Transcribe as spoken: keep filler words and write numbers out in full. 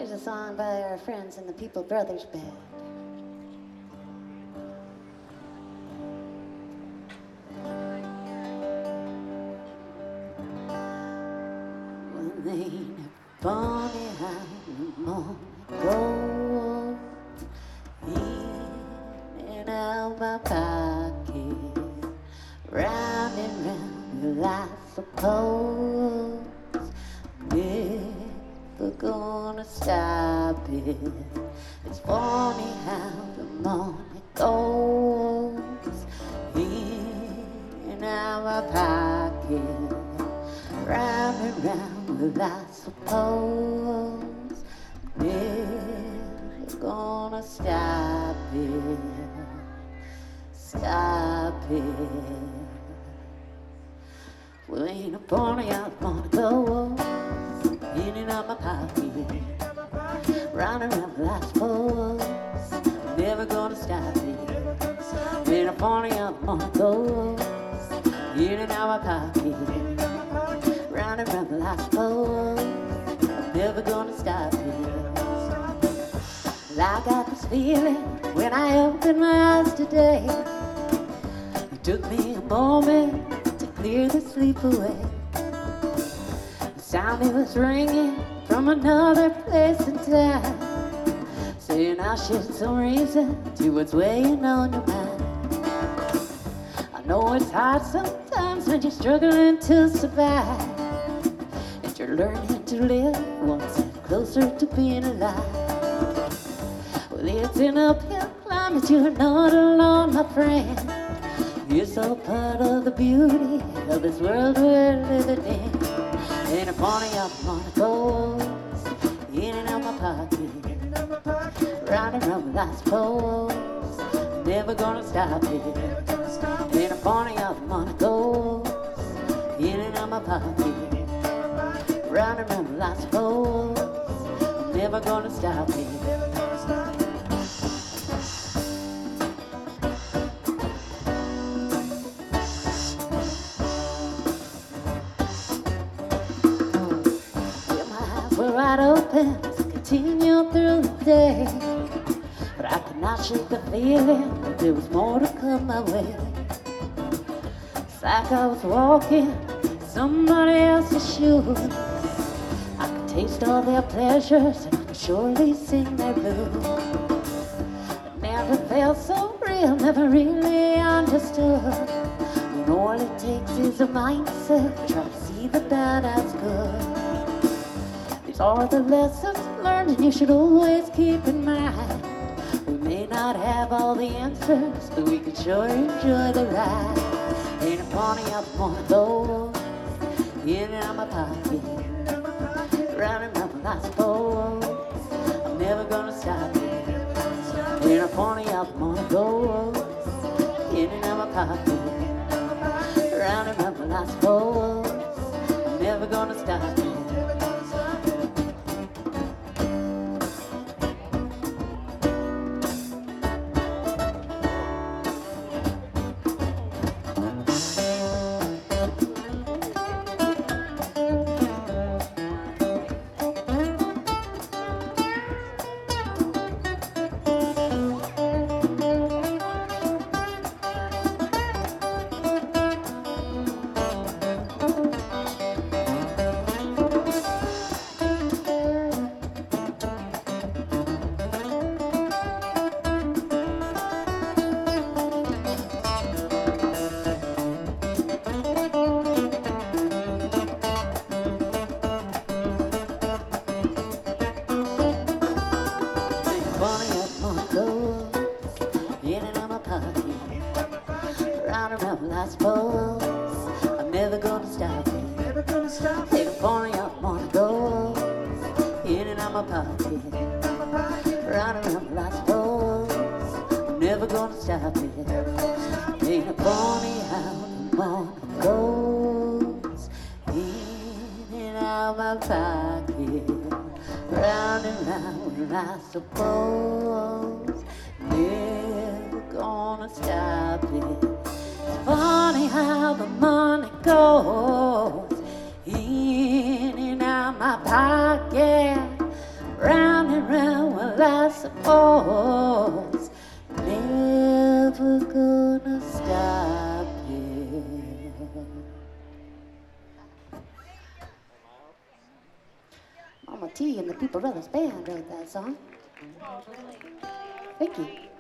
Here's a song by our friends in the People Brothers Band. When they ain't funny how the morning goes in and out my pocket, round and round, well, I suppose never gonna stop it. It's funny how the morning goes in and out my pocket, round and round, well, I suppose never gonna stop it, stop it. Well, ain't a pony I wanna go in and out my pocket, round and round, I suppose never gonna stop it. Ain't a pony I wanna go in and out my pocket, round and round, I suppose never gonna stop it. Well, I got this feeling when I opened my eyes today. It took me a moment to clear the sleep away. The sound it was ringing from another place and time, saying I should some reason to what's weighing on your mind. I know it's hard sometimes when you're struggling to survive, and you're learning to live one step closer to being alive. Well, it's an uphill climb, but you're not alone, my friend. It's all part of the beauty of this world we're living in. Ain't a pony up on the goes in and out my pocket, round and round, I suppose never gonna stop it. Ain't a pony up on the goes in and out my pocket, round and round, I suppose never gonna stop it. Were wide open to continue through the day, but I could not shake the feeling that there was more to come my way. It's like I was walking somebody else's shoes. I could taste all their pleasures and I could surely sing their blues. I never felt so real, never really understood. When all it takes is a mindset to try to see the bad as good. These are the lessons learned and you should always keep in mind. We may not have all the answers, but we can sure enjoy the ride. Ain't a pony up on the goes in and out my pocket, round and round, I suppose I'm never gonna stop it. Ain't a pony up on the goes in and out my pocket, round and round, I suppose I'm never gonna stop it. I suppose I'm never gonna stop it. Never gonna stop it. Take a pony up on the goes in and out my pocket, round and round, I suppose I'm never gonna stop it. Take a pony out on the goes in and out my pocket, round and round, I suppose never gonna stop it. Funny how the money goes in and out my pocket, round Mama T and the People Brothers Band wrote that song. Thank you.